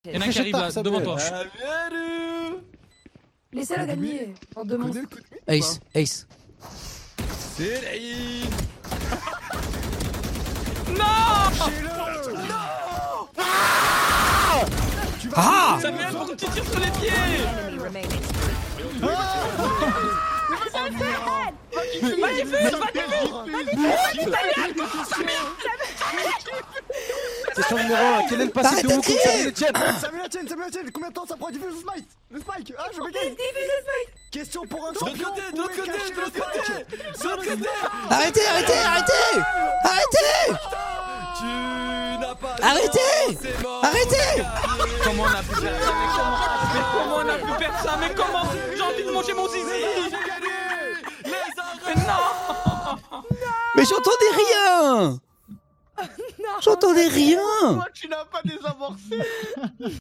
Il y en a un qui arrive là, devant toi. Laissez-la gagner en deux monstres. Ace, Ace. C'est Laïd. Non. Ah! Ça vient pour que tu tires sur les pieds. Question numéro 1, quel est le passif de Wukong Samuel Etienne? Samuel Etienne, combien de temps ça prend à diffuser le spike? Ah, je bégaye. Question pour un champion. De l'autre côté. Arrêtez! Tu n'as pas. Arrêtez! C'est mort. Arrêtez! Comment on a pu faire ça? Mais comment on a pu faire ça? Mais comment? J'ai envie de manger mon zizi. Mais non. Mais j'entendais rien! J'entendais rien! Toi, tu n'as pas désamorcé.